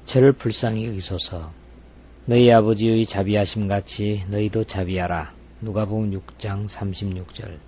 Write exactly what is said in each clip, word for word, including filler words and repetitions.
저를 불쌍히 여기소서. 너희 아버지의 자비하심 같이 너희도 자비하라. 누가복음 육 장 삼십육 절.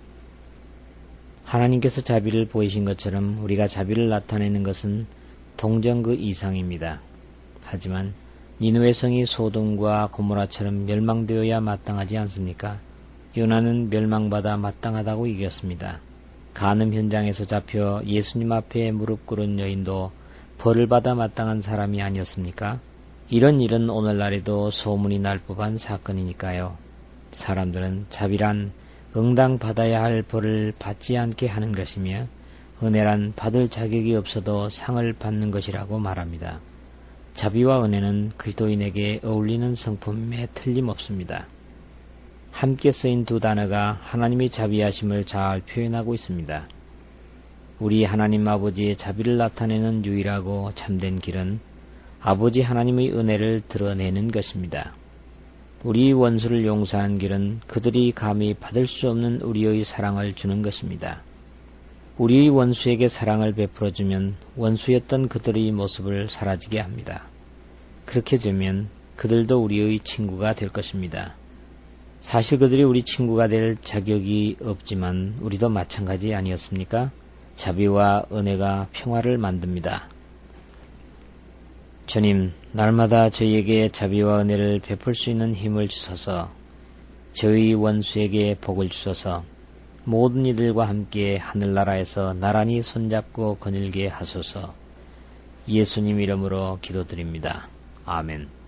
하나님께서 자비를 보이신 것처럼 우리가 자비를 나타내는 것은 동정 그 이상입니다. 하지만 니느웨 성이 소돔과 고모라처럼 멸망되어야 마땅하지 않습니까? 요나는 멸망받아 마땅하다고 이겼습니다. 간음 현장에서 잡혀 예수님 앞에 무릎 꿇은 여인도 벌을 받아 마땅한 사람이 아니었습니까? 이런 일은 오늘날에도 소문이 날 법한 사건이니까요. 사람들은 자비란 응당 받아야 할 벌을 받지 않게 하는 것이며 은혜란 받을 자격이 없어도 상을 받는 것이라고 말합니다. 자비와 은혜는 그리스도인에게 어울리는 성품에 틀림없습니다. 함께 쓰인 두 단어가 하나님의 자비하심을 잘 표현하고 있습니다. 우리 하나님 아버지의 자비를 나타내는 유일하고 참된 길은 아버지 하나님의 은혜를 드러내는 것입니다. 우리 원수를 용서한 길은 그들이 감히 받을 수 없는 우리의 사랑을 주는 것입니다. 우리의 원수에게 사랑을 베풀어주면 원수였던 그들의 모습을 사라지게 합니다. 그렇게 되면 그들도 우리의 친구가 될 것입니다. 사실 그들이 우리 친구가 될 자격이 없지만 우리도 마찬가지 아니었습니까? 자비와 은혜가 평화를 만듭니다. 주님, 날마다 저희에게 자비와 은혜를 베풀 수 있는 힘을 주소서. 저희 원수에게 복을 주소서. 모든 이들과 함께 하늘나라에서 나란히 손잡고 거닐게 하소서. 예수님 이름으로 기도드립니다. 아멘.